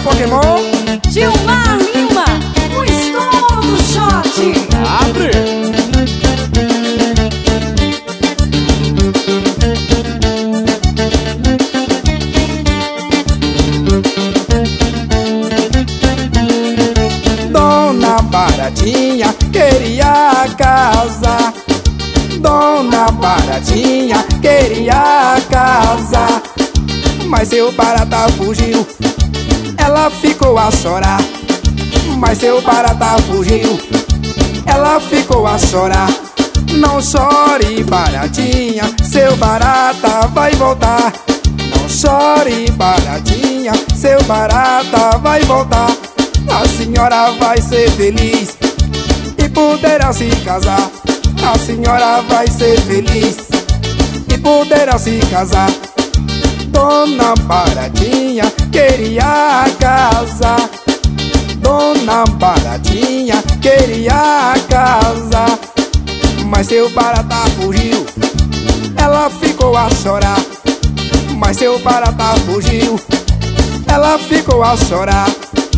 Pokémon Gilmar Lima, o estômago do shot. abre. Dona Baratinha queria casar. Dona Baratinha queria casar, mas seu barata fugiu. Ela ficou a chorar, mas seu barata fugiu. Ela ficou a chorar. Não chore, baratinha, seu barata vai voltar. Não chore, baratinha, seu barata vai voltar. A senhora vai ser feliz e poderá se casar. A senhora vai ser feliz e poderá se casar. Dona Baratinha queria casar. Dona Baratinha queria casar, mas seu barata fugiu. Ela ficou a chorar, mas seu barata fugiu. Ela ficou a chorar.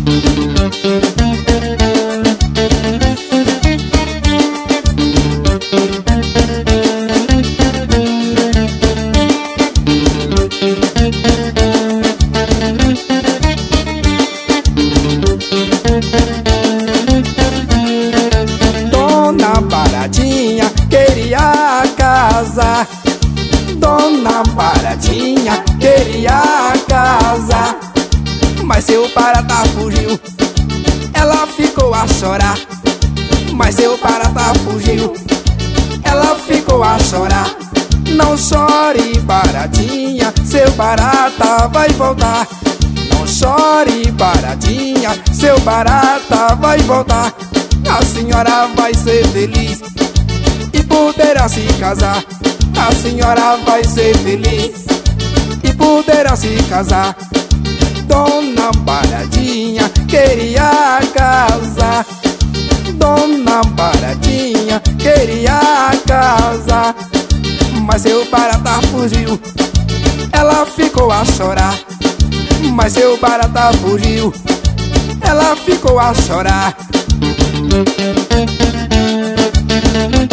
Dona Baratinha queria casar. Dona Baratinha queria casar, mas seu barata fugiu. Ela ficou a chorar, mas seu barata fugiu. Ela ficou a chorar. Não chore, baratinha, seu barata vai voltar. Não chore, baratinha, seu barata vai voltar. A senhora vai ser feliz e poderá se casar. A senhora vai ser feliz e poderá se casar. Dona Baratinha queria casar. Dona Baratinha queria casar, mas seu barata fugiu. Ela ficou a chorar, mas seu barata fugiu. Ela ficou a chorar.